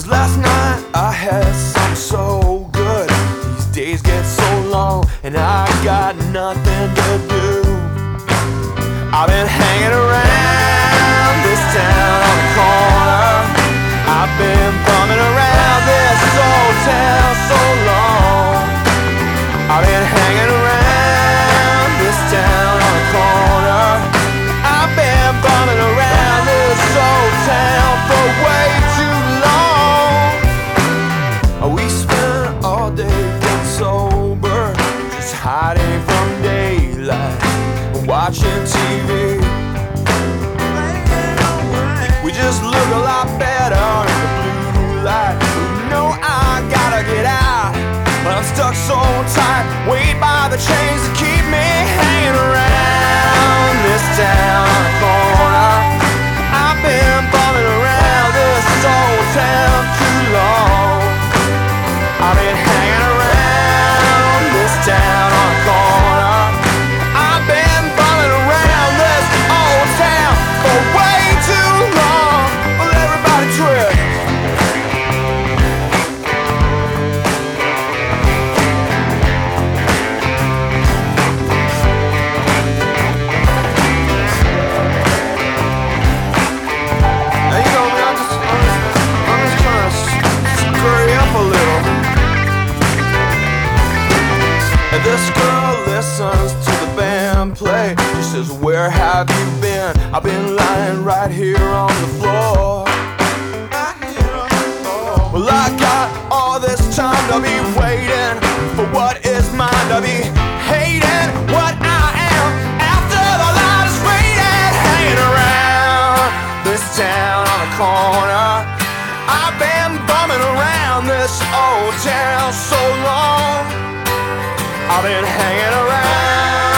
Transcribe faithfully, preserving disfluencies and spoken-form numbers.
'Cause last night I had something so good. These days get so long and I got nothing to do. I've been hanging around this town on the corner. I've been bumming around this old town so long. I've been hanging around this town on the corner. I've been bumming around this old town for way too long. We spent all day getting sober, just hiding from daylight, watching T V. We just look a lot better in the blue light. You know I gotta get out, but I'm stuck so tight, weighed by the chains that keep me hanging around this town on the corner. I've been bumming around this old town too long. I've been hanging around this town on the corner. I've been bumming around this old town for way too long. Well, everybody twist. Now you know me, I'm just, I'm just, I'm just trying to scurry up a little. And this girl listens to the band play. She says, where have you been? I've been lying right here on the floor. Well, I got all this time to be waiting for what is mine, to be hating what I am after the light is faded. Hanging around this town on the corner. I've been bumming around this old town so long. I've been hanging around